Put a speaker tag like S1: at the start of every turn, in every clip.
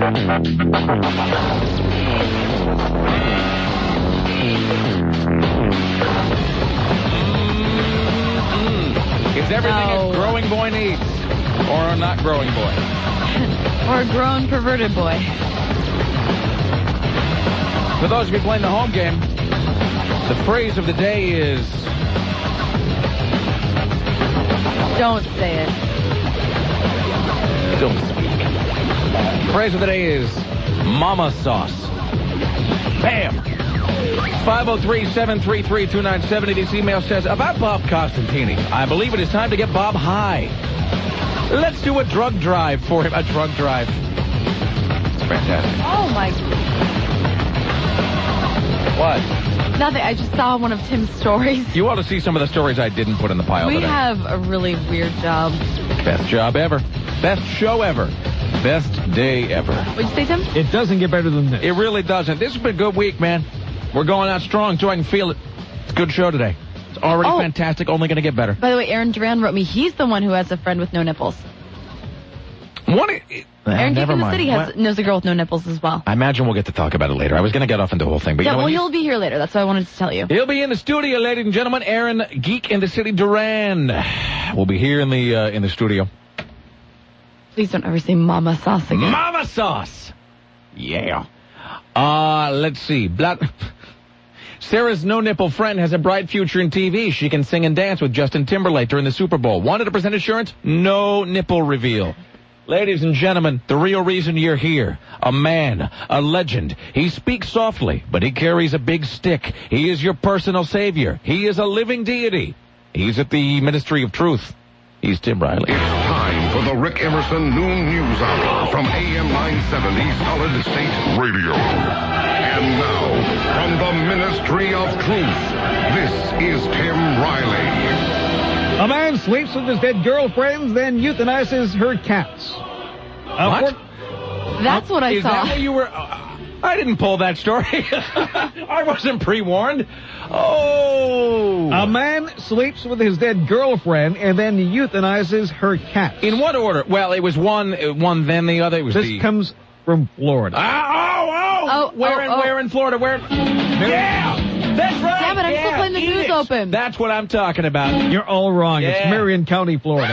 S1: Is everything a growing boy needs? Or a not growing boy?
S2: Or a grown perverted boy.
S1: For those of you playing the home game, the phrase of the day is...
S2: Don't say it.
S1: Don't speak. The phrase of the day is mama sauce. Bam! 503-733-2970. This email says, about Bob Costantini, I believe it is time to get Bob high. Let's do a drug drive for him. A drug drive. It's fantastic.
S2: Oh, my...
S1: What?
S2: Nothing. I just saw one of Tim's stories.
S1: You ought to see some of the stories I didn't put in the pile
S2: We
S1: today.
S2: have a really weird job.
S1: Best job ever. Best show ever. Best day ever.
S2: What'd you say, Tim?
S3: It doesn't get better than this.
S1: It really doesn't. This has been a good week, man. We're going out strong, too. I can feel it. It's a good show today. It's already fantastic, only going to get better.
S2: By the way, Aaron Duran wrote me. He's the one who has a friend with no nipples. Aaron Geek in the City knows a girl with no nipples as well.
S1: I imagine we'll get to talk about it later. I was going to get off into the whole thing. But
S2: yeah,
S1: you know
S2: well, he'll be here later. That's what I wanted to tell you.
S1: He'll be in the studio, ladies and gentlemen. Aaron Geek in the City Duran will be here in the studio.
S2: Please don't ever say mama sauce again.
S1: Mama sauce! Yeah. Let's see. Sarah's no-nipple friend has a bright future in TV. She can sing and dance with Justin Timberlake during the Super Bowl. 100% assurance, no nipple reveal. Ladies and gentlemen, the real reason you're here. A man, a legend. He speaks softly, but he carries a big stick. He is your personal savior. He is a living deity. He's at the Ministry of Truth. He's Tim Riley.
S4: It's time for the Rick Emerson Noon News Hour from AM 970 Solid State Radio. And now, from the Ministry of Truth, this is Tim Riley.
S3: A man sleeps with his dead girlfriend, then euthanizes her cats.
S1: What?
S2: That's what I
S1: Is
S2: saw.
S1: that what you were... I didn't pull that story. I wasn't pre-warned. Oh.
S3: A man sleeps with his dead girlfriend and then euthanizes her cats.
S1: In what order? Well, it was one then the other. It was
S3: This comes from Florida.
S1: Where in Florida? Where? Yeah! That's right!
S2: Yeah, but I'm still playing the news open.
S1: That's what I'm talking about.
S3: You're all wrong.
S1: Yeah.
S3: It's Marion County, Florida.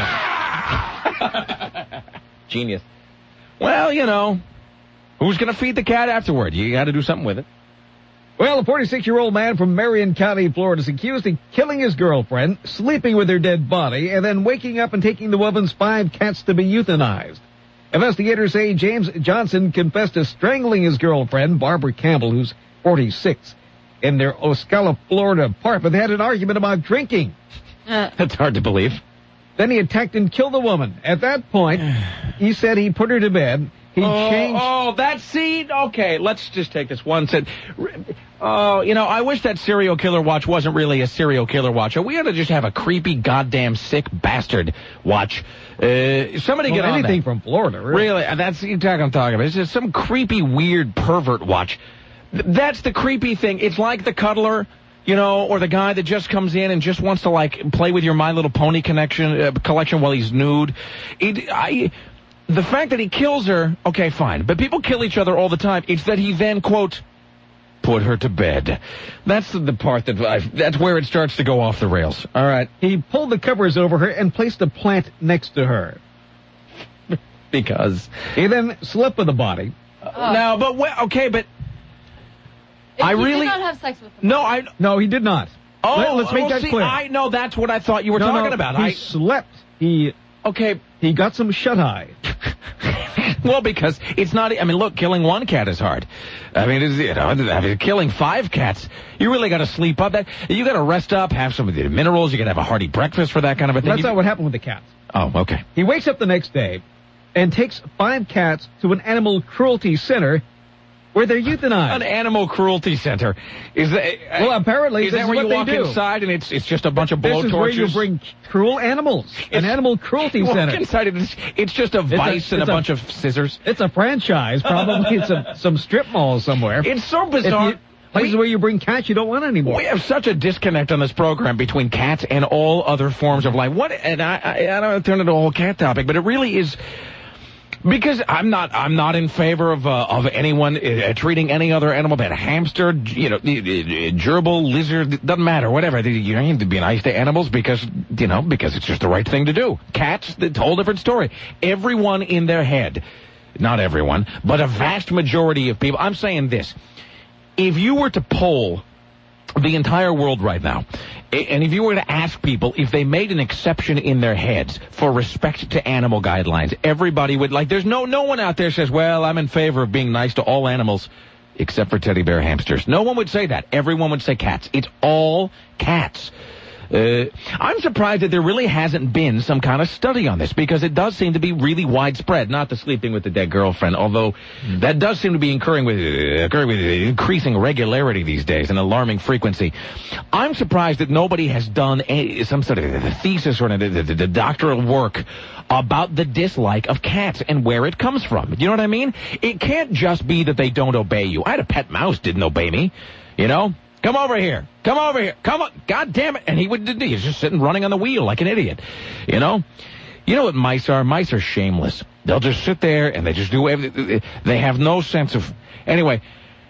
S1: Genius. Well, you know, who's going to feed the cat afterward? You got to do something with it.
S3: Well, a 46-year-old man from Marion County, Florida, is accused of killing his girlfriend, sleeping with her dead body, and then waking up and taking the woman's 5 cats to be euthanized. Investigators say James Johnson confessed to strangling his girlfriend, Barbara Campbell, who's 46, in their Ocala, Florida apartment. They had an argument about drinking.
S1: That's hard to believe.
S3: Then he attacked and killed the woman. At that point, he said he put her to bed. He changed...
S1: Oh, that seed? Okay, let's just take this one set. Oh, you know, I wish that serial killer watch wasn't really a serial killer watch. We ought to just have a creepy, goddamn, sick bastard watch. Somebody get on
S3: anything
S1: that.
S3: from Florida, really.
S1: Really, that's the attack I'm talking about. It's just some creepy, weird pervert watch. That's the creepy thing. It's like the cuddler, you know, or the guy that just comes in and just wants to, like, play with your My Little Pony collection while he's nude. The fact that he kills her, okay, fine. But people kill each other all the time. It's that he then, quote, put her to bed. That's the part that's where it starts to go off the rails. All right.
S3: He pulled the covers over her and placed a plant next to her.
S1: Because
S3: he then slept with the body.
S1: No, but but I really
S2: did not have sex with him.
S3: No, he did not.
S1: Oh,
S3: let's make that clear.
S1: I know that's what I thought you were talking about.
S3: He slept. He got some shut-eye.
S1: Well, because it's not... I mean, look, killing one cat is hard. I mean, killing 5 cats, you really got to sleep up. You got to rest up, have some of the minerals. You got to have a hearty breakfast for that kind of a thing.
S3: That's not what happened with the cats.
S1: Oh, okay.
S3: He wakes up the next day and takes 5 cats to an animal cruelty center where they're euthanized.
S1: An animal cruelty center. Is that...
S3: Well, apparently,
S1: is that where you walk inside and it's just a bunch of blowtorches?
S3: This is where you bring cruel animals. An animal cruelty center.
S1: Walk inside it's just a vice and a bunch of scissors.
S3: It's a franchise. Probably it's some strip mall somewhere.
S1: It's so bizarre.
S3: Places where you bring cats you don't want anymore.
S1: We have such a disconnect on this program between cats and all other forms of life. And I don't turn it into a whole cat topic, but it really is... Because I'm not in favor of anyone treating any other animal bad. Hamster, gerbil, lizard, doesn't matter, whatever. You don't need to be nice to animals because it's just the right thing to do. Cats, it's a whole different story. Everyone in their head, not everyone, but a vast majority of people, I'm saying this. If you were to poll the entire world right now, and if you were to ask people if they made an exception in their heads for respect to animal guidelines, everybody would, there's no one out there says, well, I'm in favor of being nice to all animals except for teddy bear hamsters. No one would say that. Everyone would say cats. It's all cats. I'm surprised that there really hasn't been some kind of study on this, because it does seem to be really widespread. Not the sleeping with the dead girlfriend, although that does seem to be occurring with increasing regularity these days, an alarming frequency. I'm surprised that nobody has done some sort of thesis or the doctoral work about the dislike of cats and where it comes from. You know what I mean? It can't just be that they don't obey you. I had a pet mouse, didn't obey me, Come over here. Come over here. Come on. God damn it. And he's just sitting running on the wheel like an idiot. You know what mice are? Mice are shameless. They'll just sit there and they just do everything. They have no sense of... Anyway,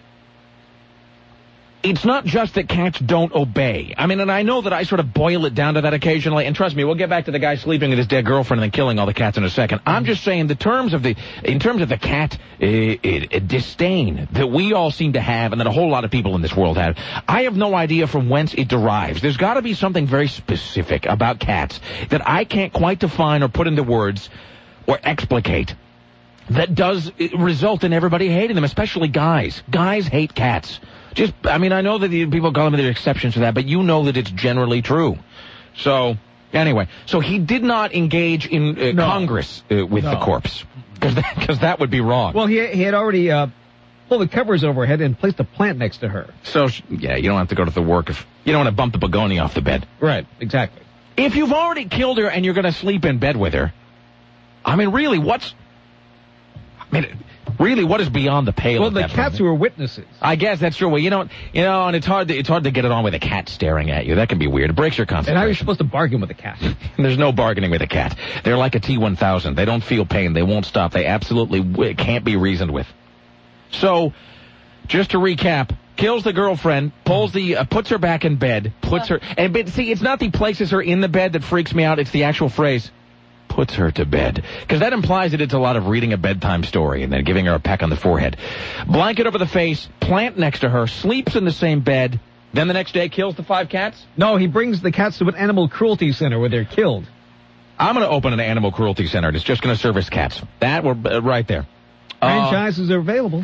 S1: it's not just that cats don't obey. I mean, and I know that I sort of boil it down to that occasionally. And trust me, we'll get back to the guy sleeping with his dead girlfriend and then killing all the cats in a second. I'm just saying in terms of the cat disdain that we all seem to have and that a whole lot of people in this world have, I have no idea from whence it derives. There's got to be something very specific about cats that I can't quite define or put into words or explicate that does result in everybody hating them, especially guys. Guys hate cats. I know that people call them there are exceptions to that, but you know that it's generally true. So, anyway, he did not engage in Congress with the corpse, because that would be wrong.
S3: Well, he had already pulled the covers over her head and placed a plant next to her.
S1: So, you don't have to go to the work if you don't want to bump the begonia off the bed.
S3: Right, exactly.
S1: If you've already killed her and you're going to sleep in bed with her, really, what is beyond the pale?
S3: Well, the cats were witnesses.
S1: I guess that's true. Well, and it's hard to get it on with a cat staring at you. That can be weird. It breaks your concentration.
S3: And how are you supposed to bargain with a cat?
S1: There's no bargaining with a cat. They're like a T-1000. They don't feel pain. They won't stop. They absolutely can't be reasoned with. So, just to recap, kills the girlfriend, puts her back in bed, it's not the places her in the bed that freaks me out. It's the actual phrase, puts her to bed. Because that implies that it's a lot of reading a bedtime story and then giving her a peck on the forehead. Blanket over the face, plant next to her, sleeps in the same bed, then the next day kills the 5 cats?
S3: No, he brings the cats to an animal cruelty center where they're killed.
S1: I'm going to open an animal cruelty center. It's just going to service cats. That, we're right there.
S3: Franchises are available.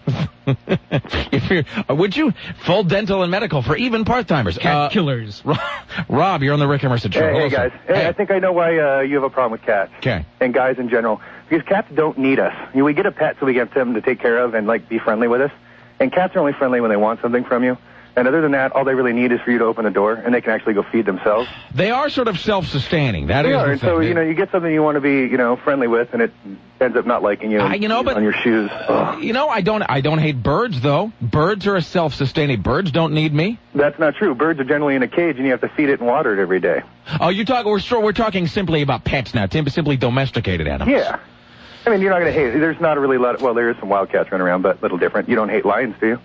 S1: Would you? Full dental and medical for even part-timers.
S3: Cat killers.
S1: Rob, you're on the Rick Emerson Show.
S5: Hey, guys. Hey, I think I know why you have a problem with cats.
S1: Okay.
S5: And guys in general. Because cats don't need us. We get a pet so we get them to take care of and, be friendly with us. And cats are only friendly when they want something from you. And other than that, all they really need is for you to open the door, and they can actually go feed themselves.
S1: They are sort of self-sustaining. They
S5: are, and so, you get something you want to be, friendly with, and it ends up not liking you on your shoes. Ugh.
S1: I don't hate birds, though. Birds are a self-sustaining. Birds don't need me.
S5: That's not true. Birds are generally in a cage, and you have to feed it and water it every day.
S1: Oh, we're talking simply about pets now, Tim, simply domesticated animals.
S5: Yeah. You're not going to hate it. There's not really a lot there is some wildcats running around, but a little different. You don't hate lions, do you?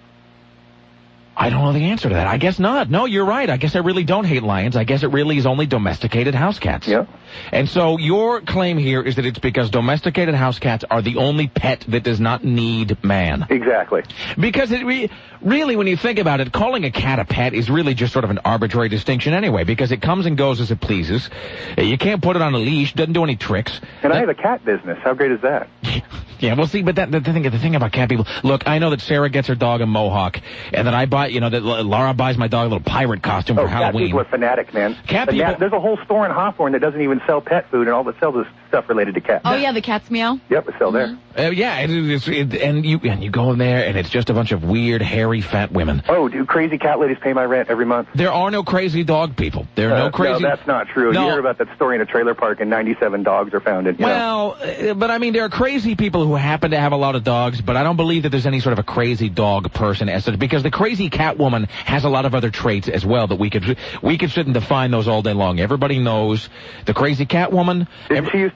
S1: I don't know the answer to that. I guess not. No, you're right. I guess I really don't hate lions. I guess it really is only domesticated house cats.
S5: Yeah.
S1: And so your claim here is that it's because domesticated house cats are the only pet that does not need man.
S5: Exactly.
S1: Because really, when you think about it, calling a cat a pet is really just sort of an arbitrary distinction anyway, because it comes and goes as it pleases. You can't put it on a leash, doesn't do any tricks.
S5: And I have a cat business. How great is that?
S1: Yeah, well, see, but the thing about cat people, look, I know that Sarah gets her dog a mohawk, and that I buy, that Laura buys my dog a little pirate costume for Halloween.
S5: Cat people are fanatic, man.
S1: Cat people...
S5: There's a whole store in Hawthorne that doesn't even sell pet food, and all that sells is stuff related to cats.
S2: Oh, yeah, the Cat's Meow?
S5: Yep, it's still there.
S1: And you go in there, and it's just a bunch of weird, hairy, fat women.
S5: Oh, do crazy cat ladies pay my rent every month?
S1: There are no crazy dog people. There are no crazy...
S5: No, that's not true.
S1: No.
S5: You hear about that story in a trailer park, and 97 dogs are found in...
S1: But there are crazy people who happen to have a lot of dogs, but I don't believe that there's any sort of a crazy dog person as such, because the crazy cat woman has a lot of other traits as well that we could sit and define those all day long. Everybody knows the crazy cat woman.
S5: Didn't she used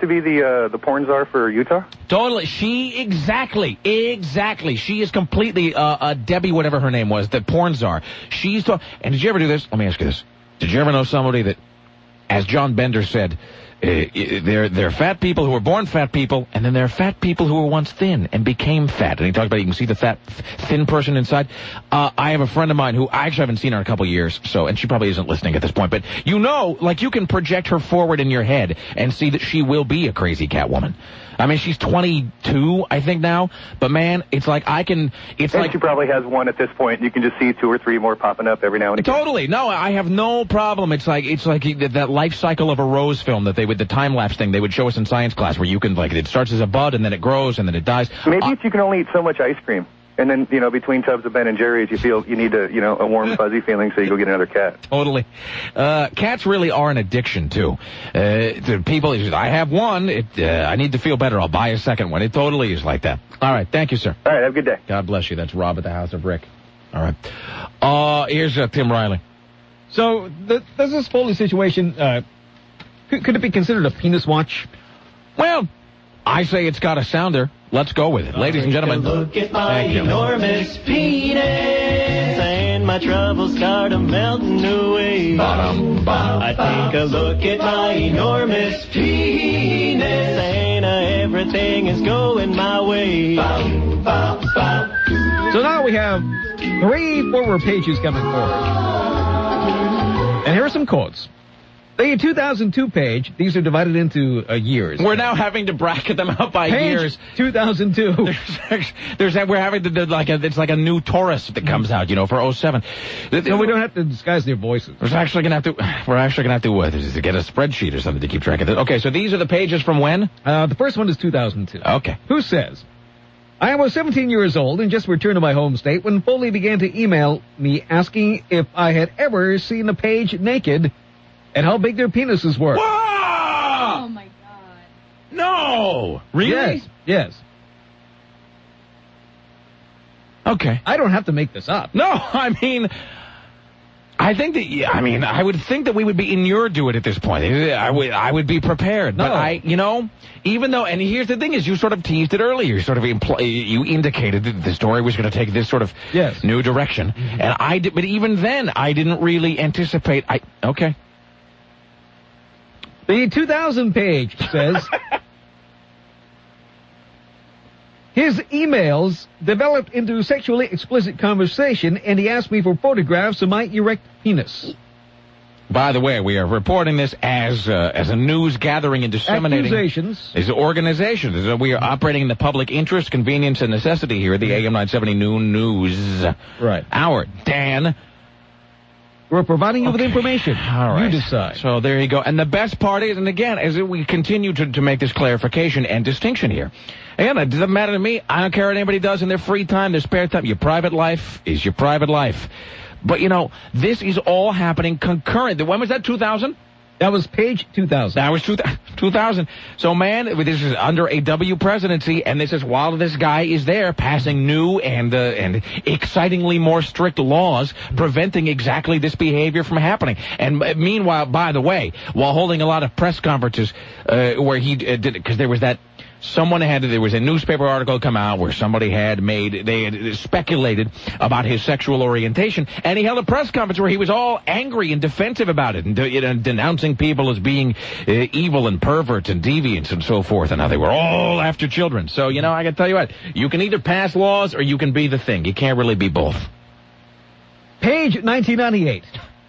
S5: to be the porn czar for Utah?
S1: Totally. Exactly. She is completely Debbie, whatever her name was, the porn czar. And did you ever do this? Let me ask you this. Did you ever know somebody that, as John Bender said, there are fat people who were born fat people, and then there are fat people who were once thin and became fat. And he talked about you can see the thin person inside. I have a friend of mine who I actually haven't seen her in a couple of years, and she probably isn't listening at this point, but you can project her forward in your head and see that she will be a crazy cat woman. I mean, she's 22, I think now, but man, it's like she probably has one at this point. You can just see 2 or 3 more popping up every now and again. Totally. No, I have no problem. It's like that life cycle of a rose film that the time-lapse thing they would show us in science class where you can, it starts as a bud and then it grows and then it dies.
S5: Maybe you can only eat so much ice cream. And then, between tubs of Ben and Jerry's, you feel you need a warm, fuzzy feeling, so you go get another cat.
S1: Totally. Cats really are an addiction, too. People, I have one. I need to feel better. I'll buy a second one. It totally is like that. All right. Thank you, sir.
S5: All right. Have a good day.
S1: God bless you. That's Rob at the House of Rick. All right. Here's Tim Riley.
S3: So, does this Foley situation, could it be considered a penis watch?
S1: Well, I say it's got a sounder. Let's go with it. Ladies and gentlemen.
S6: Look at my enormous penis, and my troubles start melting away. I take a look at my enormous penis, and everything is going my way.
S3: So now we have 3 forward pages coming forward. And here are some quotes. The 2002 page, these are divided into years.
S1: We're now having to bracket them out by
S3: page
S1: years.
S3: 2002.
S1: We're having to do it's like a new Taurus that comes out, for 07.
S3: So we don't have to disguise their voices.
S1: We're actually gonna have to get a spreadsheet or something to keep track of this. Okay, so these are the pages from when?
S3: The first one is 2002.
S1: Okay.
S3: Who says, I was 17 years old and just returned to my home state when Foley began to email me asking if I had ever seen a page naked and how big their penises were.
S1: Whoa!
S2: Oh, my God.
S1: No! Really?
S3: Yes.
S1: Okay.
S3: I don't have to make this up.
S1: No, I mean, I would think that we would be inured to it at this point. I would be prepared.
S3: No.
S1: But even though, and here's the thing is, you sort of teased it earlier. You sort of you indicated that the story was going to take this sort of new direction. Mm-hmm. And but even then, I didn't really anticipate. Okay.
S3: The 2000 page says, his emails developed into sexually explicit conversation, and he asked me for photographs of my erect penis.
S1: By the way, we are reporting this as a news gathering and disseminating
S3: accusations.
S1: As organizations. We are operating in the public interest, convenience, and necessity here at the AM 970 Noon News Hour. Dan.
S3: We're providing you with information.
S1: All right.
S3: You decide.
S1: So there you go. And the best part is, and again, as we continue to make this clarification and distinction here, again, it doesn't matter to me. I don't care what anybody does in their free time, their spare time. Your private life is your private life. But, this is all happening concurrent. When was that, 2000?
S3: That was page 2000.
S1: That was 2000. So, man, this is under a W presidency, and this is while this guy is there passing new and excitingly more strict laws preventing exactly this behavior from happening. And meanwhile, by the way, while holding a lot of press conferences where he did, because there was that. There was a newspaper article come out where somebody they had speculated about his sexual orientation, and he held a press conference where he was all angry and defensive about it, and denouncing people as being evil and perverts and deviants and so forth, and how they were all after children. So, I gotta tell you what, you can either pass laws or you can be the thing. You can't really be both.
S3: Page 1998.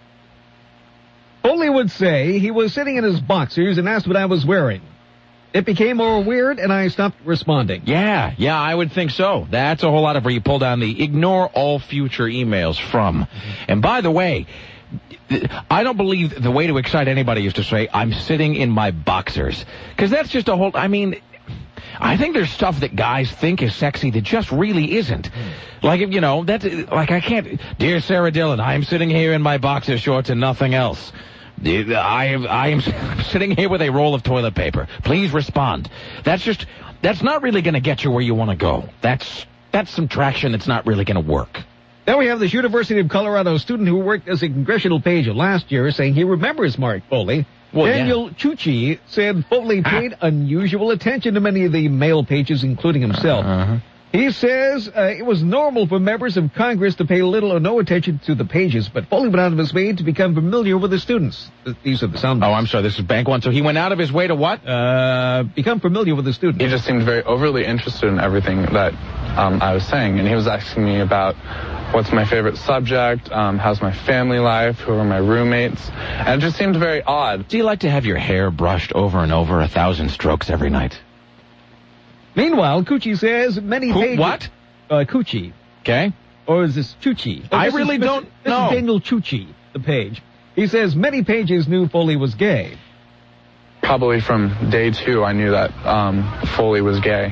S3: Foley would say he was sitting in his boxers and asked what I was wearing. It became more weird, and I stopped responding.
S1: Yeah, I would think so. That's a whole lot of where you pull down the ignore all future emails from. Mm-hmm. And by the way, I don't believe the way to excite anybody is to say, I'm sitting in my boxers. Because that's just a whole, I think there's stuff that guys think is sexy that just really isn't. Like, that's, I can't, dear Sarah Dillon, I'm sitting here in my boxer shorts and nothing else. I am sitting here with a roll of toilet paper. Please respond. That's not really going to get you where you want to go. That's some traction that's not really going to work.
S3: Then we have this University of Colorado student who worked as a congressional page last year saying he remembers Mark Foley.
S1: Well,
S3: Daniel Chuchi said Foley paid unusual attention to many of the male pages, including himself. He says it was normal for members of Congress to pay little or no attention to the pages, but Foley went out of his way to become familiar with the students. These are the sound bites.
S1: Oh, I'm sorry, this is Bank One. So he went out of his way to what?
S3: Become familiar with the students.
S7: He just seemed very overly interested in everything that I was saying, and he was asking me about what's my favorite subject, how's my family life, who are my roommates, and it just seemed very odd.
S1: Do you like to have your hair brushed over and over 1,000 strokes every night?
S3: Meanwhile, Cucci says many pages...
S1: What?
S3: Cucci.
S1: Okay.
S3: Or is this Chuchi?
S1: I really don't know.
S3: This is Daniel Chuchi, the page. He says many pages knew Foley was gay.
S7: Probably from day 2, I knew that Foley was gay.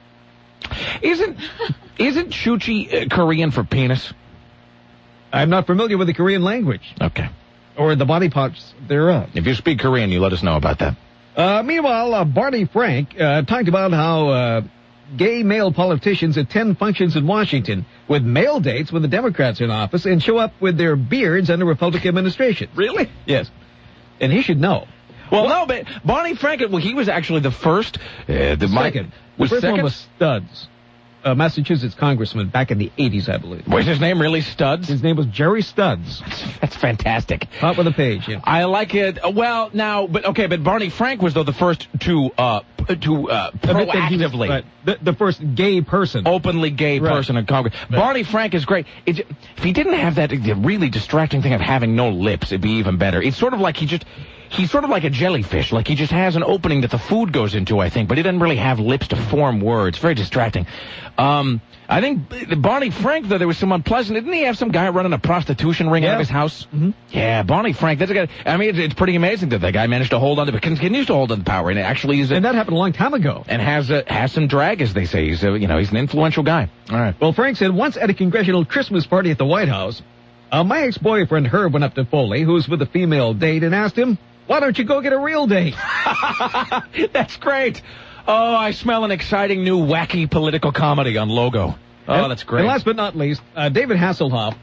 S1: Isn't Chuchi Korean for penis?
S3: I'm not familiar with the Korean language.
S1: Okay.
S3: Or the body parts thereof.
S1: If you speak Korean, you let us know about that.
S3: Meanwhile, Barney Frank talked about how gay male politicians attend functions in Washington with male dates when the Democrats are in office and show up with their beards under Republican administration.
S1: Really?
S3: Yes. And he should know.
S1: Well, no, but Barney Frank, he was actually the first.
S3: Second. The first one was Studs. Massachusetts congressman back in the 80s, I believe.
S1: Was his name really Studs?
S3: His name was Jerry Studs.
S1: That's fantastic.
S3: Top of the page, yeah.
S1: I like it. Well, now, but Barney Frank was, though, the first to proactively.
S3: Right. The first gay person.
S1: Openly gay person in Congress. Right. Barney Frank is great. If he didn't have that really distracting thing of having no lips, it'd be even better. It's sort of like he's sort of like a jellyfish. Like he just has an opening that the food goes into, I think, but he doesn't really have lips to form words. Very distracting. I think Barney Frank, though, there was some unpleasant. Didn't he have some guy running a prostitution ring out of his house?
S3: Mm-hmm.
S1: Yeah, Barney Frank. That's a guy. I mean, it's pretty amazing that guy managed to hold on to, continues to hold on to power, and actually is.
S3: And that happened a long time ago.
S1: And has some drag, as they say. He's an influential guy. All right.
S3: Well, Frank said once at a congressional Christmas party at the White House, my ex-boyfriend Herb went up to Foley, who was with a female date, and asked him, "Why don't you go get a real date?"
S1: That's great. Oh, I smell an exciting new wacky political comedy on Logo. Oh, that's great.
S3: And last but not least, David Hasselhoff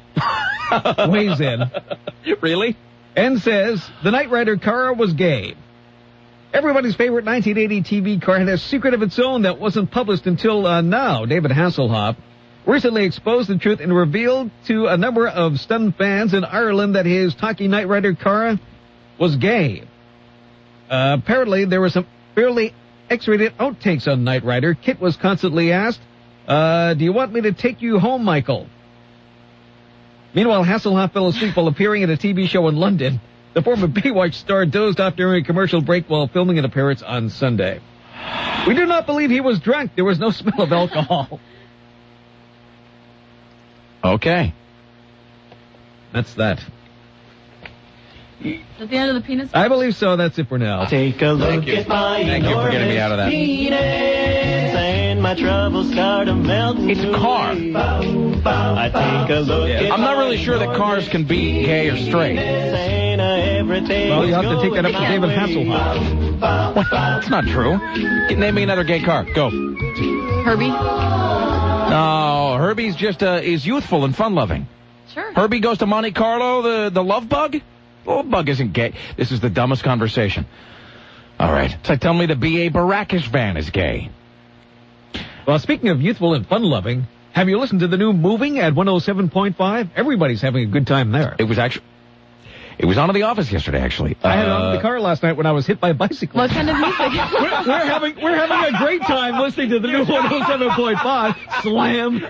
S3: weighs in.
S1: Really?
S3: And says the Knight Rider car was gay. Everybody's favorite 1980 TV car had a secret of its own that wasn't published until now. David Hasselhoff recently exposed the truth and revealed to a number of stunned fans in Ireland that his talking Knight Rider car was gay. Apparently, there were some fairly X-rated outtakes on Knight Rider. Kit was constantly asked, do you want me to take you home, Michael? Meanwhile, Hasselhoff fell asleep while appearing at a TV show in London. The former Baywatch star dozed off during a commercial break while filming an appearance on Sunday. We do not believe he was drunk. There was no smell of alcohol.
S1: Okay.
S3: That's that.
S2: Is that the end of the penis?
S3: I believe so. That's it for now.
S6: Take a look at my
S1: Thank you for getting me out of that.
S6: penis, and my troubles start melting.
S1: It's a car.
S6: I take a look at
S1: I'm not really sure that cars can be gay or straight.
S3: Well, you have to take that up to David Hasselhoff.
S1: Well, that's not true. Name me another gay car. Go.
S2: Herbie?
S1: No, Herbie's just is youthful and fun-loving.
S2: Sure.
S1: Herbie goes to Monte Carlo, the love bug? The love bug isn't gay. This is the dumbest conversation. All right. It's like telling me the B.A. Baracus van is gay.
S3: Well, speaking of youthful and fun-loving, have you listened to the new Moving at 107.5? Everybody's having a good time there.
S1: It was on in the office yesterday, actually.
S3: I had it on in the car last night when I was hit by a bicycle.
S2: What kind of music?
S3: we're having a great time listening to the new 107.5. Slam.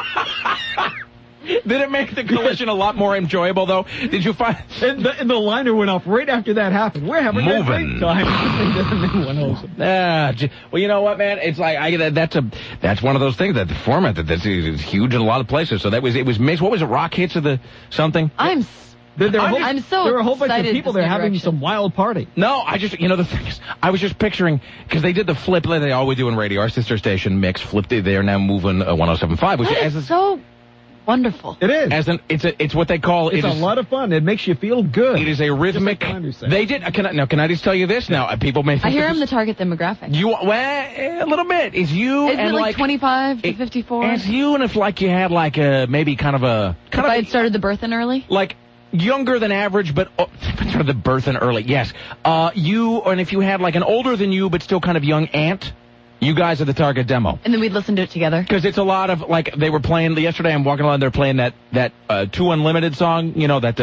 S1: Did it make the collision a lot more enjoyable, though? Did you find...
S3: And the liner went off right after that happened. We're having a great time listening to the new 107.
S1: Well, you know what, man? It's like, that's one of those things, that the format that's huge in a lot of places. So it was mixed. What was it, rock hits of the something?
S2: I'm so
S3: there were a whole bunch of people there having some wild party.
S1: No, the thing is, I was just picturing, because they did the flip, like they always do in radio, our sister station mix, flipped it, they're now moving 107.5, which is
S2: so wonderful.
S3: It is.
S1: It's what they call...
S3: It's a lot of fun. It makes you feel good.
S1: It is a rhythmic... They did... Can I just tell you this now? People may think...
S2: I hear I'm the target demographic.
S1: A little bit. It's you
S2: Isn't
S1: and
S2: it like 25 to 54?
S1: It's you, and if like you had like a... Maybe kind of a...
S2: If I had started the birthing early?
S1: Like... younger than average, but sort of the birth and early. Yes. And if you had like an older than you, but still kind of young aunt, you guys are the target demo.
S2: And then we'd listen to it together.
S1: Because it's a lot of, like, they were playing, yesterday I'm walking along, they're playing that 2 Unlimited song, you know, that,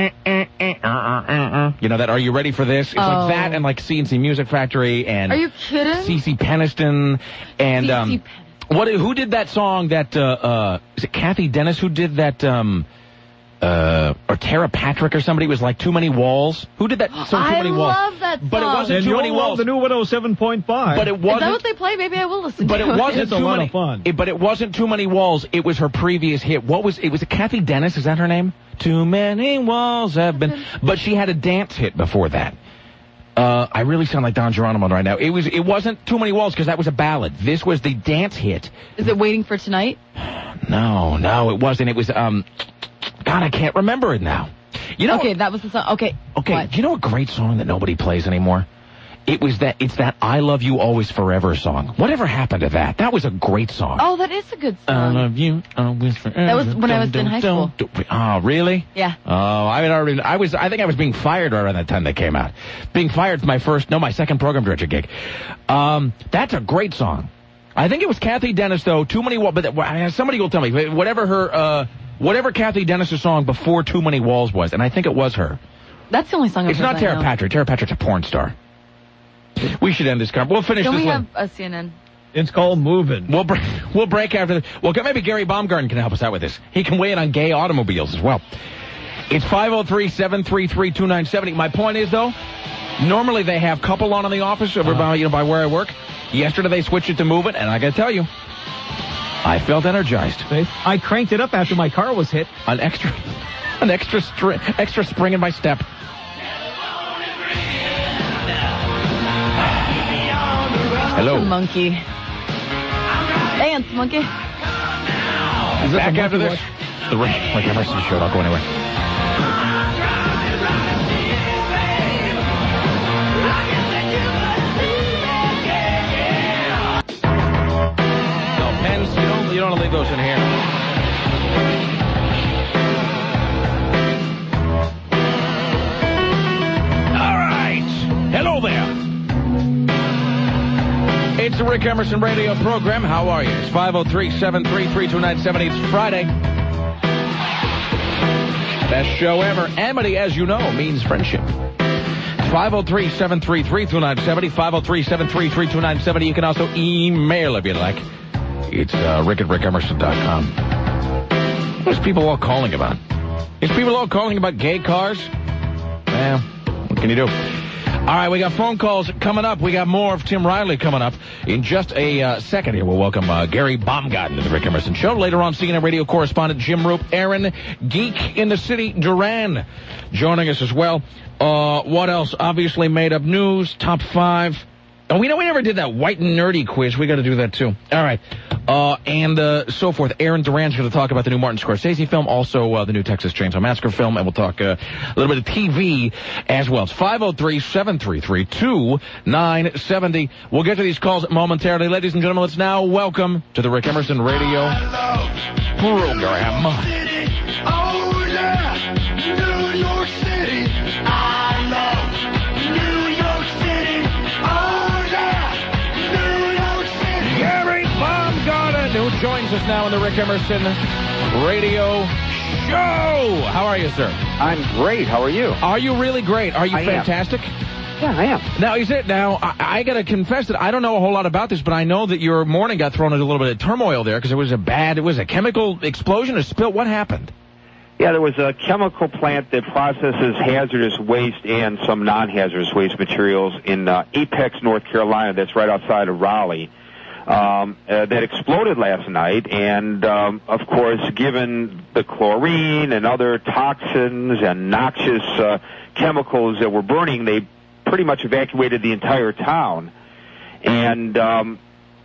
S1: you know, that Are You Ready for This? It's like that and like C&C Music Factory and...
S2: Are you kidding?
S1: CeCe Peniston and, who did that song that, is it Kathy Dennis who did that, or Tara Patrick or somebody was like Too Many Walls. Who did that song, Too Many Walls?
S2: I love that song.
S1: But it wasn't Too Many Walls.
S3: The new 107.5.
S1: But it wasn't.
S2: Is that what they play? Maybe I will listen to it.
S1: But it wasn't
S3: It's a lot of fun.
S1: But it wasn't Too Many Walls. It was her previous hit. Was it Kathy Dennis? Is that her name? Too many walls have been. But she had a dance hit before that. I really sound like Don Geronimo right now. It wasn't Too Many Walls because that was a ballad. This was the dance hit.
S2: Is it Waiting for Tonight?
S1: No, it wasn't. It was God, I can't remember it now. You know,
S2: okay, that was the song. Okay.
S1: What? You know a great song that nobody plays anymore? It's that I Love You Always Forever song. Whatever happened to that? That was a great song.
S2: Oh, that is a good song.
S1: I love you always forever.
S2: That was when I was in high school.
S1: Oh, really?
S2: Yeah.
S1: Oh, I think I was being fired around that time they came out. Being fired for my second program director gig. That's a great song. I think it was Kathy Dennis though. Too Many Walls. But somebody will tell me whatever Kathy Dennis' song before Too Many Walls was, and I think it was her.
S2: That's the only song.
S1: It's not Tara Patrick. Tara Patrick's a porn star. We should end this conversation. We'll finish this one.
S2: Don't we have a CNN?
S3: It's called Moving.
S1: We'll break after this. Well, maybe Gary Baumgarten can help us out with this. He can weigh in on gay automobiles as well. It's 503-733-2970. My point is, though, normally they have couple on in the office over by where I work. Yesterday they switched it to Moving, and I got to tell you, I felt energized.
S3: I cranked it up after my car was hit.
S1: An extra spring in my step. Hello.
S2: Monkey. Dance, monkey.
S1: Back after this. The Rick Emerson Show. Don't go anywhere. No, pens, you don't want to leave those in here. All right. Hello there. It's the Rick Emerson radio program. How are you? It's 503-733-2970. It's Friday. Best show ever. Amity, as you know, means friendship. 503-733-2970. 503-733-2970. You can also email if you like. It's Rick at rickemerson.com. What's people all calling about? Is people all calling about gay cars? Well, what can you do? All right, we got phone calls coming up. We got more of Tim Riley coming up in just a second here. We'll welcome Gary Baumgarten to the Rick Emerson Show. Later on, CNN radio correspondent Jim Roop, Aaron, Geek in the City, Duran, joining us as well. What else? Obviously made up news, top 5. And we never did that white and nerdy quiz. We got to do that, too. All right. And so forth. Aaron Duran's going to talk about the new Martin Scorsese film, also the new Texas Chainsaw Massacre film, and we'll talk a little bit of TV as well. It's 503-733-2970. We'll get to these calls momentarily. Ladies and gentlemen, let's now welcome to the Rick Emerson Radio program.
S8: Oh, yeah. New York City. I love New York City. Oh, yeah. New York City.
S1: Gary Baumgarten, who joins us now on the Rick Emerson Radio Show. How are you, sir?
S9: I'm great. How are you?
S1: Are you really great? Are you fantastic?
S9: Yeah, I am.
S1: Now, I got to confess that I don't know a whole lot about this, but I know that your morning got thrown into a little bit of turmoil there because it was a chemical explosion, a spill. What happened?
S9: Yeah, there was a chemical plant that processes hazardous waste and some non-hazardous waste materials in Apex, North Carolina. That's right outside of Raleigh. That exploded last night, and of course, given the chlorine and other toxins and noxious chemicals that were burning, they pretty much evacuated the entire town. And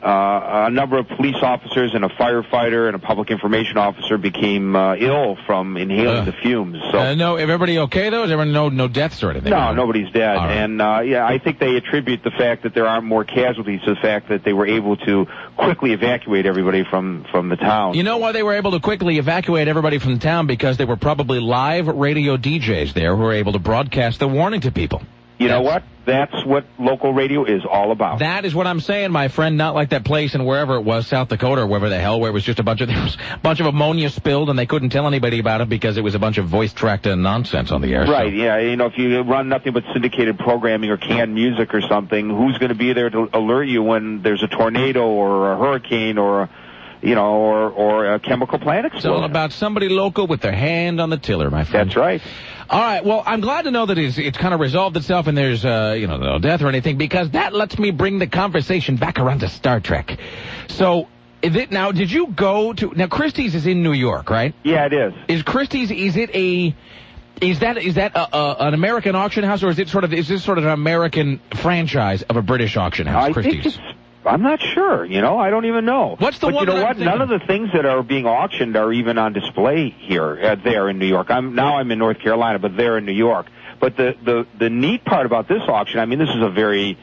S9: a number of police officers and a firefighter and a public information officer became ill from inhaling the fumes. So
S1: no, everybody okay though? Is everyone no deaths or anything?
S9: No, nobody's dead.
S1: Right.
S9: And yeah, I think they attribute the fact that there aren't more casualties to the fact that they were able to quickly evacuate everybody from the town.
S1: You know why they were able to quickly evacuate everybody from the town? Because they were probably live radio DJs there who were able to broadcast the warning to people.
S9: You know what? That's what local radio is all about.
S1: That is what I'm saying, my friend. Not like that place in wherever it was, South Dakota or wherever the hell, where it was just there was a bunch of ammonia spilled and they couldn't tell anybody about it because it was a bunch of voice-tracked nonsense on the air.
S9: Right, yeah. You know, if you run nothing but syndicated programming or canned music or something, who's going to be there to alert you when there's a tornado or a hurricane or a chemical plant explosion?
S1: It's all about somebody local with their hand on the tiller, my friend.
S9: That's right.
S1: All right, well, I'm glad to know that it's kind of resolved itself and there's, no death or anything, because that lets me bring the conversation back around to Star Trek. So, did you go to... Now, Christie's is in New York, right?
S9: Yeah, it is.
S1: Is Christie's, is that an American auction house, or is this sort of an American franchise of a British auction house, Christie's?
S9: I'm not sure. I don't even know.
S1: What's the one?
S9: But you know what? None of the things that are being auctioned are even on display here, there in New York. I'm in North Carolina, but they're in New York. But the neat part about this auction, I mean, this is a very,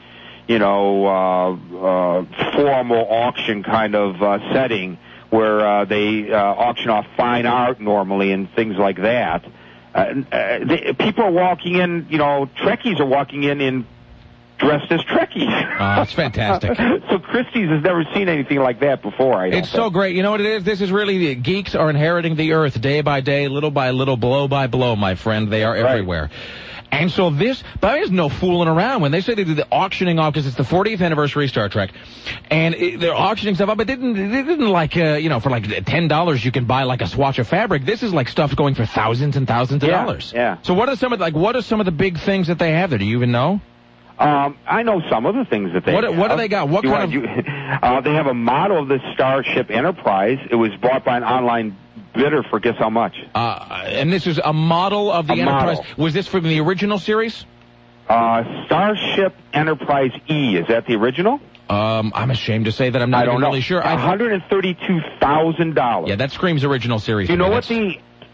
S9: formal auction kind of setting where they auction off fine art normally and things like that. People are walking in, Trekkies are walking in dressed as Trekkies.
S1: That's fantastic.
S9: So Christie's has never seen anything like that before, I don't think.
S1: So great. You know what it is? This is really, geeks are inheriting the earth day by day, little by little, blow by blow, my friend. They are everywhere. And so but there's no fooling around. When they say they do the auctioning off, because it's the 40th anniversary of Star Trek, and they're auctioning stuff up, but they didn't like, for like $10 you can buy like a swatch of fabric. This is like stuff going for thousands and thousands of dollars.
S9: Yeah.
S1: So what are some of the big things that they have there? Do you even know?
S9: I know some of the things that they have.
S1: What do they got? What kind of...
S9: they have a model of the Starship Enterprise. It was bought by an online bidder for guess how much?
S1: And this is a model of the Enterprise.
S9: Model.
S1: Was this from the original series?
S9: Starship Enterprise E. Is that the original?
S1: I'm ashamed to say that I'm not even really sure.
S9: $132,000.
S1: Yeah, that screams original series.
S9: Do you know what the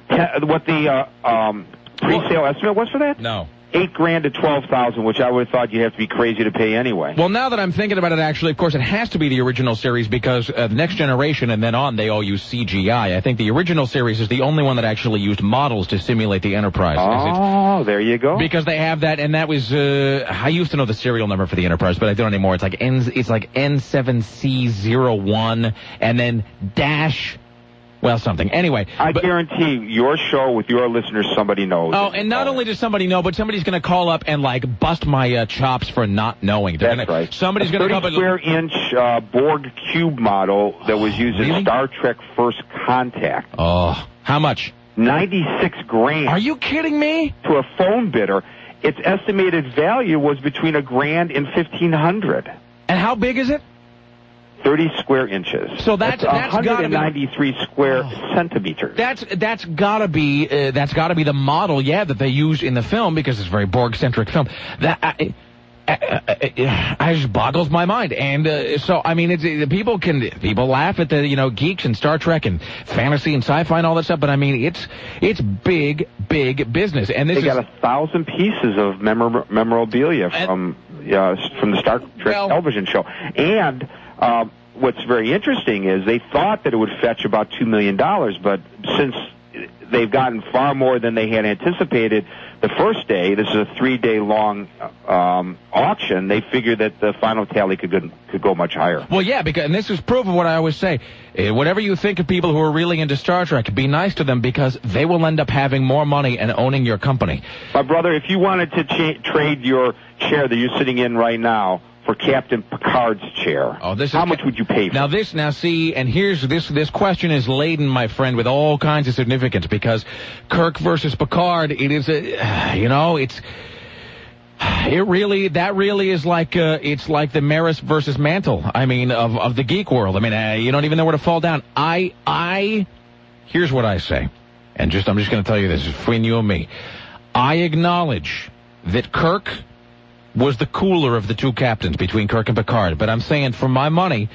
S9: pre-sale estimate was for that?
S1: No.
S9: $8,000 to $12,000, which I would have thought you'd have to be crazy to pay anyway.
S1: Well, now that I'm thinking about it, actually, of course, it has to be the original series because the Next Generation and then on, they all use CGI. I think the original series is the only one that actually used models to simulate the Enterprise.
S9: Oh, there you go.
S1: Because they have that, and that was, I used to know the serial number for the Enterprise, but I don't anymore. It's like N7C01, and then dash... Well, something. Anyway.
S9: I guarantee your show with your listeners, somebody knows.
S1: Oh, and not only does somebody know, but somebody's going to call up and, bust my chops for not knowing.
S9: That's right.
S1: Somebody's going to come up...
S9: 30-square-inch Borg cube model that was used in Star Trek First Contact.
S1: Oh, how much?
S9: $96,000.
S1: Are you kidding me?
S9: To a phone bidder. Its estimated value was between $1,000 and $1,500.
S1: And how big is it?
S9: 30 square inches.
S1: So that's
S9: 193 square centimeters.
S1: That's gotta be the model, that they used in the film because it's a very Borg-centric film. That just boggles my mind. And so I mean, people laugh at the geeks and Star Trek and fantasy and sci-fi and all that stuff, but I mean it's big business. And they got
S9: 1,000 pieces of memorabilia from the Star Trek television show. And what's very interesting is they thought that it would fetch about $2 million, but since they've gotten far more than they had anticipated the first day, this is a 3-day long auction, they figured that the final tally could go much higher.
S1: Well, yeah, and this is proof of what I always say. Whatever you think of people who are really into Star Trek, be nice to them because they will end up having more money and owning your company.
S9: My brother, if you wanted to trade your chair that you're sitting in right now for Captain Picard's chair, how much would you pay for?
S1: And here's this question is laden, my friend, with all kinds of significance because Kirk versus Picard, it is that really is like it's like the Maris versus Mantle. I mean, of the geek world. I mean, you don't even know where to fall down. Here's what I say, and I'm just going to tell you this between you and me. I acknowledge that Kirk was the cooler of the two captains between Kirk and Picard. But I'm saying, for my money,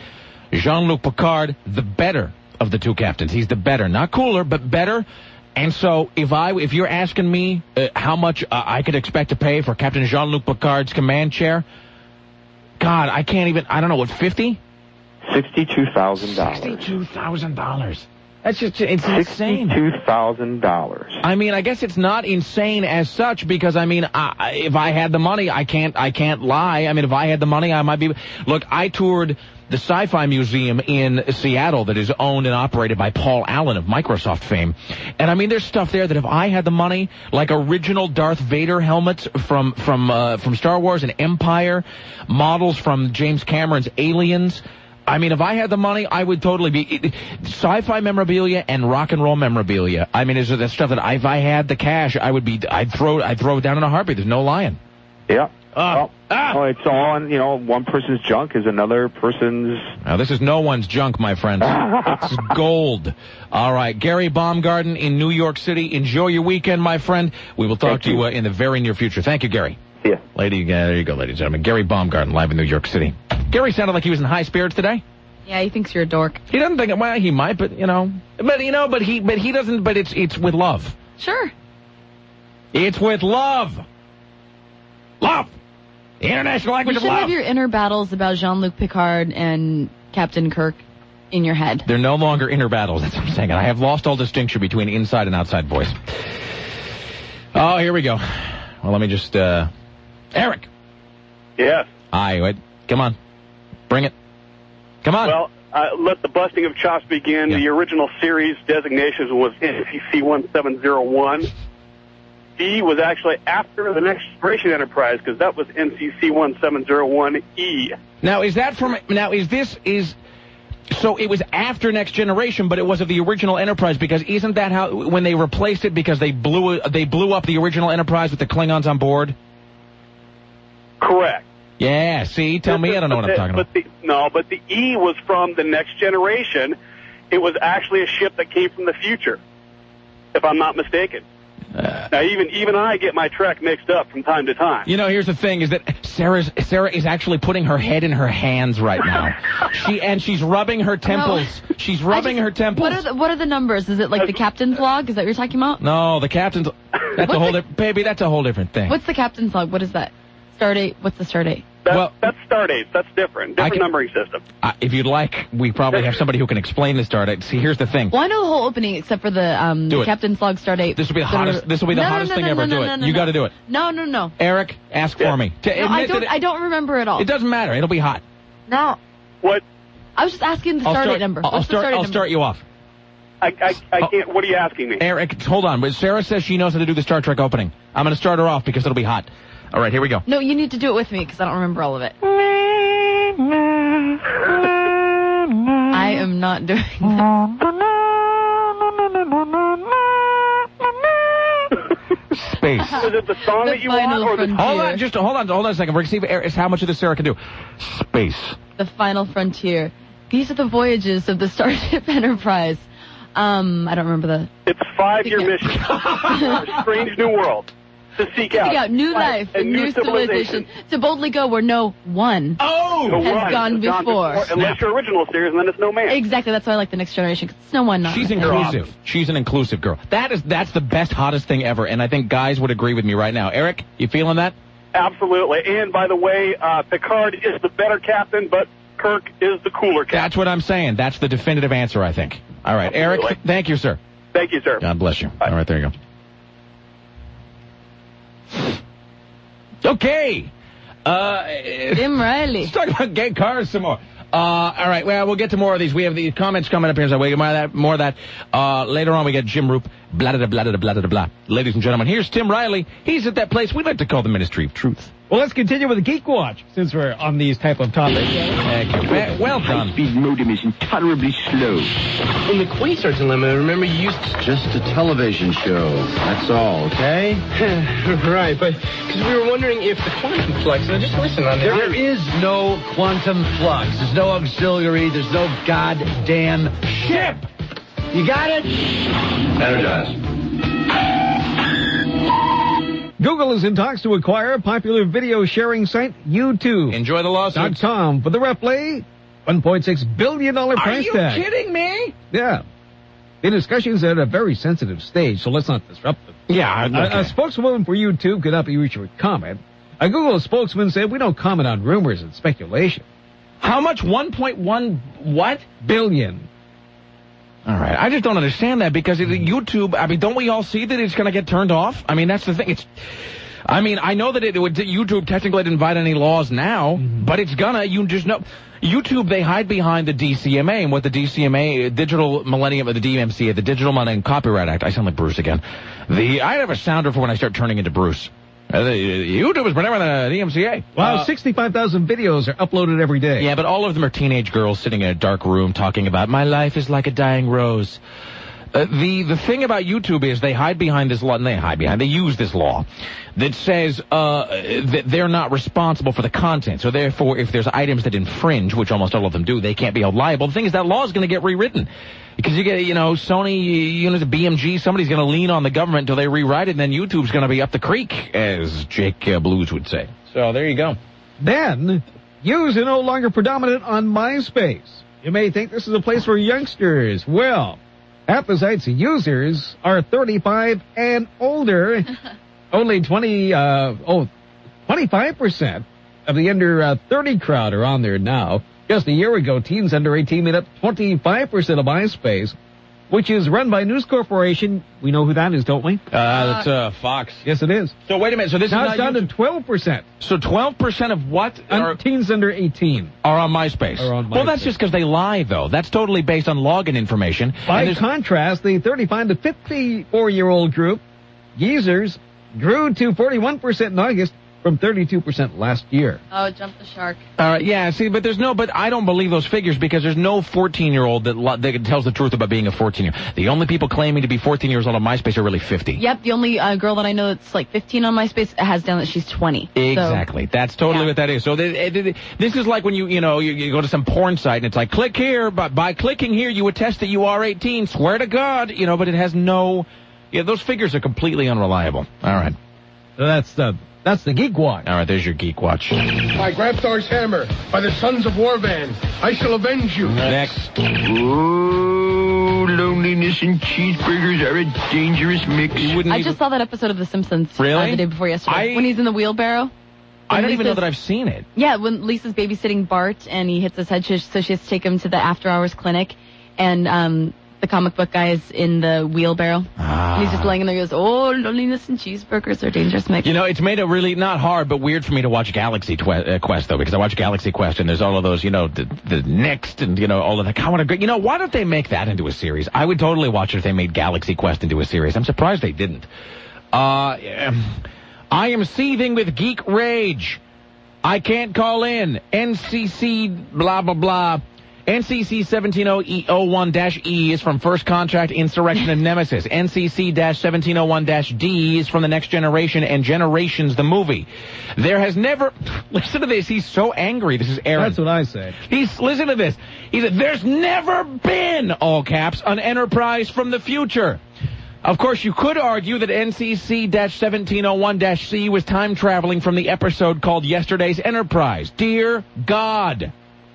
S1: Jean-Luc Picard, the better of the two captains. He's the better. Not cooler, but better. And so if you're asking me how much I could expect to pay for Captain Jean-Luc Picard's command chair, God, I don't know, what, 50?
S9: $62,000.
S1: $62,000. It's insane.
S9: $62,000.
S1: I mean, I guess it's not insane as such because, I mean, if I had the money, I can't lie. I mean, if I had the money, I might be... Look, I toured the Sci-Fi Museum in Seattle that is owned and operated by Paul Allen of Microsoft fame. And, I mean, there's stuff there that if I had the money, like original Darth Vader helmets from Star Wars and Empire, models from James Cameron's Aliens... I mean, if I had the money, I would totally be sci-fi memorabilia and rock and roll memorabilia. I mean, is that stuff that if I had the cash, I'd throw it down in a heartbeat. There's no lying.
S9: Yeah. Well, it's all on, one person's junk is another person's...
S1: Now, this is no one's junk, my friend. This is gold. All right, Gary Baumgarten in New York City. Enjoy your weekend, my friend. We will talk to you in the very near future. Thank you, Gary.
S9: Yeah.
S1: There you go, ladies and gentlemen. Gary Baumgarten, live in New York City. Gary sounded like he was in high spirits today.
S2: Yeah, he thinks you're a dork.
S1: He doesn't think, well, he might, but he doesn't, but it's with love.
S2: Sure.
S1: It's with love. Love. The international language of love.
S2: You should have your inner battles about Jean-Luc Picard and Captain Kirk in your head.
S1: They're no longer inner battles, that's what I'm saying. I have lost all distinction between inside and outside voice. Oh, here we go. Well, let me just, Eric.
S10: Yes.
S1: Hi, wait. Come on. Bring it. Come on.
S10: Well, let the busting of chops begin.
S1: Yeah.
S10: The original series designation was NCC 1701. E was actually after the Next Generation Enterprise because that was NCC 1701E.
S1: Now, so it was after Next Generation, but it was of the original Enterprise because isn't that how, when they replaced it because they blew up the original Enterprise with the Klingons on board?
S10: Correct.
S1: Yeah, see? Tell me I don't know what I'm talking about.
S10: But the E was from the Next Generation. It was actually a ship that came from the future, if I'm not mistaken. Now, even I get my Trek mixed up from time to time.
S1: You know, here's the thing, is that Sarah is actually putting her head in her hands right now. She's rubbing her temples.
S2: No.
S1: She's rubbing her temples.
S2: What are the numbers? Is it like the captain's log? Is that what you're talking about?
S1: No, the captain's... That's a whole different thing.
S2: What's the captain's log? What is that? Stardate? What's the stardate?
S10: That's Stardate. That's different. Different numbering system.
S1: If you'd like, we probably have somebody who can explain the Stardate. See, here's the thing.
S2: Well, I know the whole opening except for the captain's log Stardate.
S1: This will be the hottest. This will be the hottest thing ever. Do it. You got to do it.
S2: No.
S1: Eric, ask for me.
S2: I don't remember at all.
S1: It doesn't matter. It'll be hot.
S2: No.
S10: What?
S2: I was just asking the Stardate number.
S1: I'll start you off.
S10: I can't. What are you asking me?
S1: Eric, hold on. But Sarah says she knows how to do the Star Trek opening. I'm going to start her off because it'll be hot. All right, here we go.
S2: No, you need to do it with me because I don't remember all of it. I am not doing that.
S1: Space.
S10: Is it the song that you want? Or
S1: Hold on a second. We're going to see how much of this Sarah can do. Space.
S2: The Final Frontier. These are the voyages of the Starship Enterprise. I don't remember the...
S10: It's a 5-year mission. A strange new world. To seek out
S2: new life and new civilization. To boldly go where no one has gone before.
S10: Unless your original series, and then it's no man.
S2: Exactly. That's why I like the Next Generation. 'Cause it's no one.
S1: She's inclusive. She's an inclusive girl. That's the best, hottest thing ever, and I think guys would agree with me right now. Eric, you feeling that?
S10: Absolutely. And by the way, Picard is the better captain, but Kirk is the cooler captain.
S1: That's what I'm saying. That's the definitive answer, I think. All right,
S10: Absolutely.
S1: Eric, thank you, sir.
S10: Thank you, sir.
S1: God bless you.
S10: Bye.
S1: All right, there you go. Okay.
S2: Tim Riley.
S1: Let's talk about gay cars some more. All right, well, we'll get to more of these. We have the comments coming up here, so we'll get more of that. Later on, we get Jim Roop, blah, blah, blah, blah, blah, blah. Ladies and gentlemen, here's Tim Riley. He's at that place we like to call the Ministry of Truth.
S3: Well, let's continue with the Geek Watch, since we're on these type of topics.
S1: Thank you. Well done.
S11: High-speed modem is intolerably slow.
S12: In the Quasar dilemma, remember you used to...
S11: Just a television show. That's all, okay?
S12: Right, but because we were wondering if the quantum flux... Now, just listen on this.
S13: There is no quantum flux. There's no auxiliary. There's no goddamn ship. You got it?
S11: Energize.
S3: Google is in talks to acquire popular video sharing site YouTube.
S1: Enjoy the lawsuit.
S3: .com. For the replay, $1.6 billion price tag.
S1: Are you kidding me?
S3: Yeah. The discussion's at a very sensitive stage, so let's not disrupt them.
S1: Yeah. Okay.
S3: A spokeswoman for YouTube could not be reached with comment. A Google spokesman said, we don't comment on rumors and speculation.
S1: How much? 1.1 what?
S3: Billion.
S1: All right. I just don't understand that because YouTube, I mean, don't we all see that it's going to get turned off? I mean, that's the thing. I know that YouTube technically didn't invite any laws now, but it's gonna. You just know. YouTube, they hide behind the DCMA, and what the DCMA, the DMCA, the Digital Millennium Copyright Act. I sound like Bruce again. I have a sounder for when I start turning into Bruce. YouTube is whatever the DMCA.
S3: Wow, 65,000 videos are uploaded every day.
S1: Yeah, but all of them are teenage girls sitting in a dark room talking about, my life is like a dying rose. The thing about YouTube is they hide behind this law, and they use this law that says that they're not responsible for the content. So therefore, if there's items that infringe, which almost all of them do, they can't be held liable. The thing is that law is going to get rewritten. Because you get, Sony, the BMG, somebody's going to lean on the government until they rewrite it, and then YouTube's going to be up the creek, as Jake Blues would say. So there you go.
S3: Then, views are no longer predominant on MySpace. You may think this is a place for youngsters. Well, half the site's users are 35 and older. Only 25% of the under 30 crowd are on there now. Just a year ago, teens under 18 made up 25% of MySpace, which is run by News Corporation. We know who that is, don't we?
S1: That's Fox.
S3: Yes, it is.
S1: So wait a minute. So this
S3: now
S1: is
S3: it's down to 12%.
S1: So 12% of what?
S3: Teens under 18
S1: are on MySpace. Well, that's just because they lie, though. That's totally based on login information.
S3: By contrast, the 35 to 54-year-old group, users, grew to 41% in August from 32% last year.
S2: Oh, jump the shark.
S1: Yeah, see, but I don't believe those figures because there's no 14-year-old that tells the truth about being a 14-year-old. The only people claiming to be 14 years old on MySpace are really 50.
S2: Yep, the only girl that I know that's like 15 on MySpace has down that she's 20.
S1: Exactly. So, that's totally what that is. So this is like when you go to some porn site and it's like, click here, but by clicking here you attest that you are 18. Swear to God, but it has no... Yeah, those figures are completely unreliable. All right.
S3: So that's the Geek Watch.
S1: All right, there's your Geek Watch.
S8: By Grabthar's hammer, by the sons of Warvan, I shall avenge you.
S1: Next.
S11: Ooh, loneliness and cheeseburgers are a dangerous mix.
S2: I just saw that episode of The Simpsons.
S1: Really?
S2: The day before yesterday. When he's in the wheelbarrow.
S1: I don't even know that I've seen it.
S2: Yeah, when Lisa's babysitting Bart and he hits his head, so she has to take him to the after-hours clinic, and the comic book guy is in the wheelbarrow. And he's just laying in there. He goes, oh, loneliness and cheeseburgers are a dangerous mix.
S1: It's made it really not hard, but weird for me to watch Galaxy Quest, though, because I watch Galaxy Quest, and there's all of those, the Next, and, all of that. I want to, why don't they make that into a series? I would totally watch it if they made Galaxy Quest into a series. I'm surprised they didn't. I am seething with geek rage. I can't call in. NCC blah, blah, blah. NCC 17001-E is from First Contact, Insurrection, and Nemesis. NCC-1701-D is from The Next Generation and Generations, the movie. There has never... Listen to this. He's so angry. This is Aaron.
S3: That's what I say.
S1: Listen to this. He said, there's never been, all caps, an Enterprise from the future. Of course, you could argue that NCC-1701-C was time traveling from the episode called Yesterday's Enterprise. Dear God.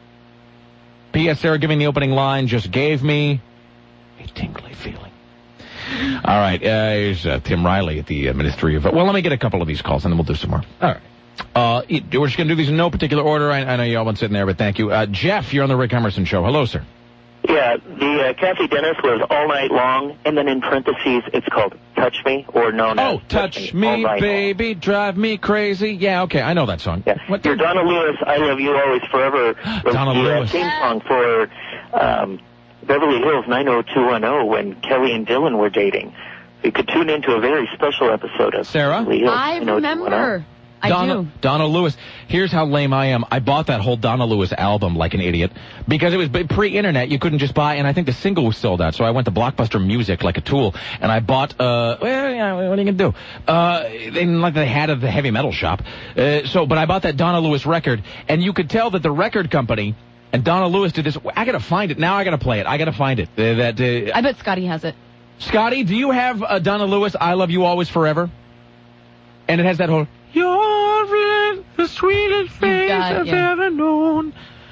S1: P.S. Sarah giving the opening line just gave me a tingly feeling. All right, here's Tim Riley at the Ministry of... Well, let me get a couple of these calls, and then we'll do some more.
S3: All right.
S1: We're just going to do these in no particular order. I know you all been sitting there, but thank you. Jeff, you're on the Rick Emerson Show. Hello, sir.
S14: Yeah, the Kathy Dennis was All Night Long, and then in parentheses, it's called Touch Me, or known as...
S1: Oh, Touch Me, Baby, Drive Me Crazy. Yeah, okay, I know that song.
S14: Yeah. Your Donna Lewis, I Love You Always Forever, was
S1: Donna Lewis.
S14: theme song for Beverly Hills 90210 when Kelly and Dylan were dating. You could tune into a very special episode of
S1: Sarah?
S14: Beverly Hills
S2: I remember. I do.
S1: Donna Lewis. Here's how lame I am. I bought that whole Donna Lewis album like an idiot because it was pre-internet. You couldn't just buy, and I think the single was sold out. So I went to Blockbuster Music like a tool, and I bought. What are you gonna do? Like they had at the heavy metal shop. But I bought that Donna Lewis record, and you could tell that the record company and Donna Lewis did this. I gotta find it now. I gotta play it. I gotta find it.
S2: I bet Scotty has it.
S1: Scotty, do you have Donna Lewis? I Love You Always Forever. And it has that whole. You're the sweetest face I've ever known.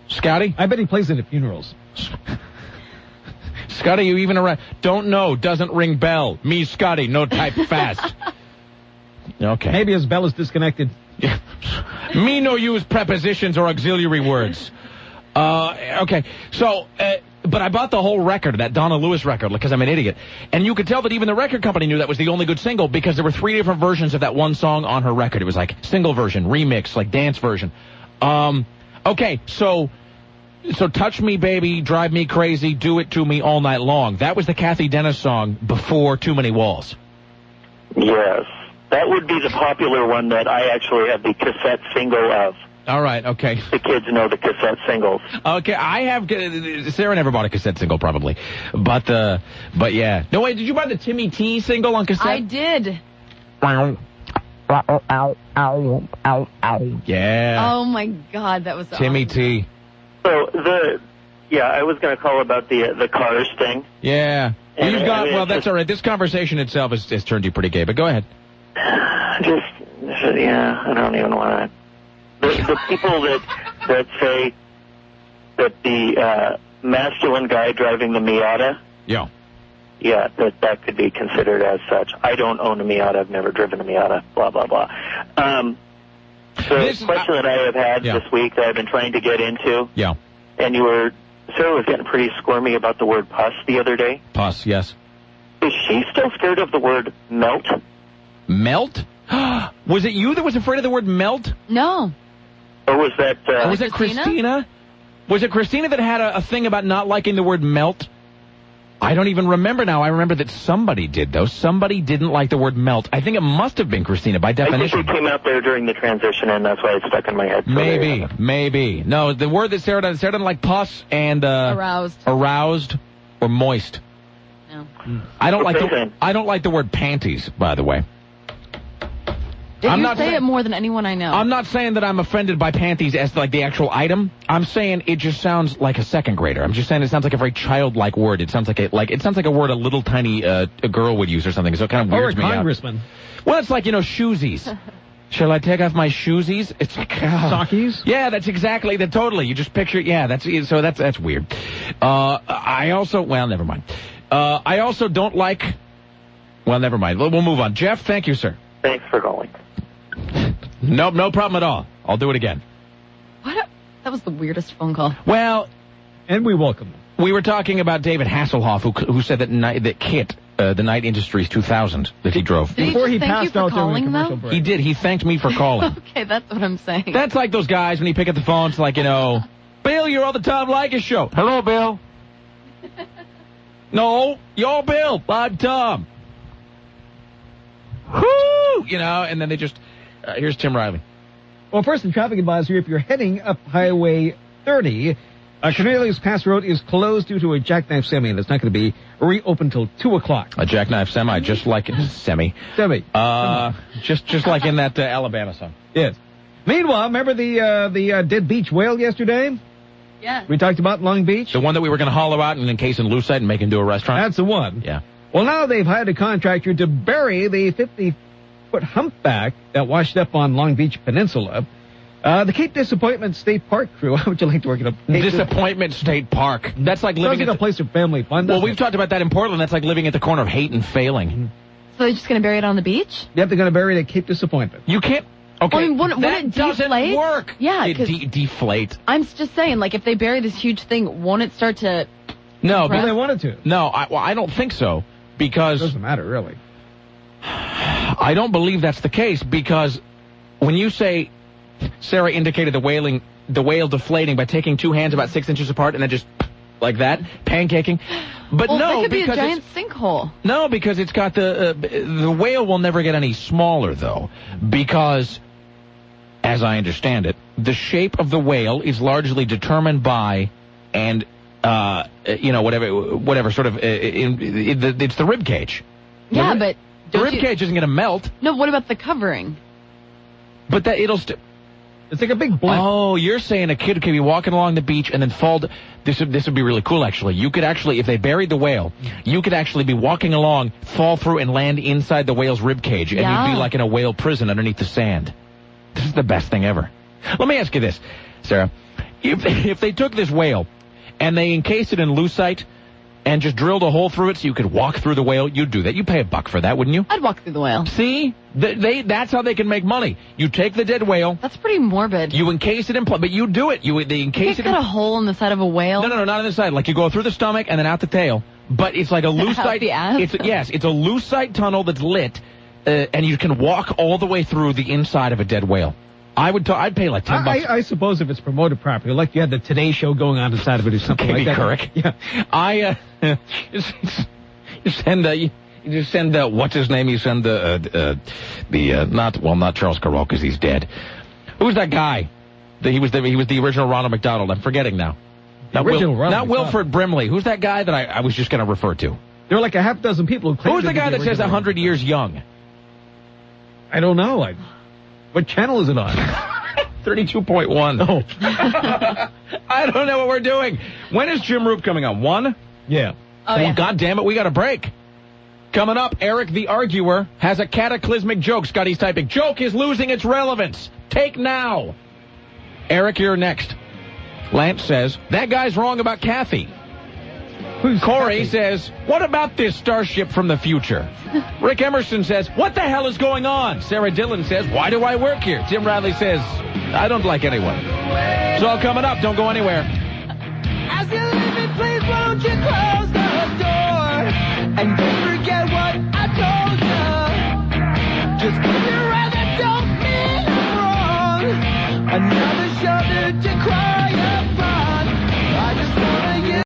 S1: Scotty?
S3: I bet he plays it at funerals.
S1: Scotty, you even around? Don't know. Doesn't ring bell. Me, Scotty. No type fast. Okay.
S3: Maybe his bell is disconnected.
S1: Me no use prepositions or auxiliary words. Okay. So, but I bought the whole record, that Donna Lewis record, because I'm an idiot. And you could tell that even the record company knew that was the only good single because there were 3 different versions of that one song on her record. It was like single version, remix, like dance version. Okay, so Touch Me Baby, Drive Me Crazy, Do It To Me All Night Long. That was the Kathy Dennis song before Too Many Walls.
S14: Yes. That would be the popular one that I actually have the cassette single of.
S1: All right, okay.
S14: The kids know the cassette singles.
S1: Okay, I have... Sarah never bought a cassette single, probably. But yeah. No, wait, did you buy the Timmy T single on cassette?
S2: I did.
S1: Yeah.
S2: Oh, my God, that was
S1: Timmy
S2: awesome.
S1: T.
S14: So, I was going to call about the Cars thing.
S1: Yeah.
S14: And,
S1: Well, that's all right. This conversation itself has turned you pretty gay, but go ahead.
S14: I don't even want to... The people that say that the masculine guy driving the Miata... Yeah, that could be considered as such. I don't own a Miata. I've never driven a Miata. Blah, blah, blah. The question that I have had this week that I've been trying to get into...
S1: Yeah.
S14: And Sarah was getting pretty squirmy about the word pus the other day.
S1: Pus, yes.
S14: Is she still scared of the word melt?
S1: Melt? Was it you that was afraid of the word melt?
S2: No.
S14: Or was that...
S1: Or was it Christina? Was it Christina that had a thing about not liking the word melt? I don't even remember now. I remember that somebody did, though. Somebody didn't like the word melt. I think it must have been Christina, by definition.
S14: I think we came out there during the transition, and that's why it's stuck in my head.
S1: Maybe. No, the word that Sarah doesn't like pus and... Aroused or moist.
S2: No.
S1: I don't like the word panties, by the way.
S2: You say it more than anyone I know.
S1: I'm not saying that I'm offended by panties as like the actual item. I'm saying it just sounds like a second grader. I'm just saying it sounds like a very childlike word. It sounds like a word a little tiny a girl would use or something. So it kind of weirds me out.
S3: Or a congressman.
S1: Well, it's like, shoesies. Shall I take off my shoesies? It's like
S3: sockies.
S1: Yeah, that's exactly that. Totally. You just picture. Yeah, that's weird. I also never mind. I also don't like. Well, never mind. We'll move on. Jeff, thank you, sir.
S14: Thanks for calling.
S1: Nope, no problem at all. I'll do it again.
S2: That was the weirdest phone call.
S1: Well,
S3: and we welcome them.
S1: We were talking about David Hasselhoff, who said that KITT, the Night Industries 2000 that he drove.
S2: Before he passed out during the commercial break.
S1: He did. He thanked me for calling.
S2: Okay, that's what I'm saying.
S1: That's like those guys when you pick up the phone. It's like, Bill, you're on the Tom Leykis show. Hello, Bill. No, you're Bill. I'm Tom. Whoo! And then they just... here's Tim Riley.
S3: Well, first, the traffic advisory, if you're heading up Highway 30, Cornelius Pass Road is closed due to a jackknife semi, and it's not going to be reopened till 2 o'clock.
S1: A jackknife semi, just like semi.
S3: Semi.
S1: Just like in that Alabama song.
S3: Yes. Meanwhile, remember the dead beach whale yesterday?
S2: Yeah.
S3: We talked about Long Beach?
S1: The one that we were going to hollow out and encase in lucite and make into a restaurant?
S3: That's the one.
S1: Yeah.
S3: Well, now they've hired a contractor to bury the 50-foot humpback that washed up on Long Beach Peninsula. The Cape Disappointment State Park crew. How would you like to work at a
S1: Disappointment State Park? That's like living
S3: at a place of family fun.
S1: Well, we've talked about that in Portland. That's like living at the corner of hate and failing.
S3: Mm-hmm.
S2: So they're just going to bury it on the beach?
S3: Yep, they're going to bury it at Cape Disappointment.
S1: You can't. Okay,
S2: I mean, wouldn't it
S1: doesn't
S2: deflate?
S1: work.
S2: Yeah,
S1: deflate.
S2: I'm just saying, like, if they bury this huge thing, won't it start to?
S1: No,
S3: but they wanted to.
S1: No, I don't think so because
S3: it doesn't matter really.
S1: I don't believe that's the case because when you say Sarah indicated the whale deflating by taking two hands about 6 inches apart and then just like that pancaking, but
S2: that could be a giant sinkhole.
S1: No, because it's got the whale will never get any smaller though because. As I understand it, the shape of the whale is largely determined by, and whatever sort of, it's the rib cage.
S2: Yeah, but
S1: the rib cage isn't going to melt.
S2: No, what about the covering?
S1: But it's
S3: like a big blimp.
S1: Oh, you're saying a kid could be walking along the beach and then fall. This would be really cool, actually. You could actually, if they buried the whale, you could actually be walking along, fall through, and land inside the whale's rib cage, and you'd be like in a whale prison underneath the sand. This is the best thing ever. Let me ask you this, Sarah. If they took this whale and they encased it in lucite and just drilled a hole through it so you could walk through the whale, you'd do that. You'd pay $1 for that, wouldn't you?
S2: I'd walk through the whale.
S1: See? That's how they can make money. You take the dead whale.
S2: That's pretty morbid.
S1: You encase it in but you do it. They encase it in...
S2: cut a hole in the side of a whale?
S1: No, not on the side. Like you go through the stomach and then out the tail. But it's like a lucite...
S2: the ass?
S1: It's a lucite tunnel that's lit, and you can walk all the way through the inside of a dead whale. I'd pay like $10.
S3: I suppose if it's promoted properly, like you had the Today Show going on inside of it or something like that.
S1: Couric.
S3: Yeah.
S1: You just send what's his name? You send not Charles Carroll because he's dead. Who's that guy? He was the original Ronald McDonald. I'm forgetting now. Not Wilford Brimley. Who's that guy that I was just going to refer to?
S3: There are like a half dozen people who claim.
S1: Who's the guy that says 100 years young?
S3: I don't know. What channel is it on?
S1: 32.1.
S3: Oh.
S1: I don't know what we're doing. When is Jim Roop coming on? 1?
S3: Yeah.
S2: Oh, yeah.
S1: God damn it, we got a break. Coming up, Eric the Arguer has a cataclysmic joke. Scotty's typing, joke is losing its relevance. Take now. Eric, you're next. Lance says, that guy's wrong about Kathy. Corey says, what about this starship from the future? Rick Emerson says, what the hell is going on? Sarah Dillon says, why do I work here? Tim Radley says, I don't like anyone. It's all coming up. Don't go anywhere.
S8: As you leave it, please won't you close the door? And don't forget what I told you. Just keep it right, that don't mean I'm wrong. Another shoulder to cry upon. I just wanna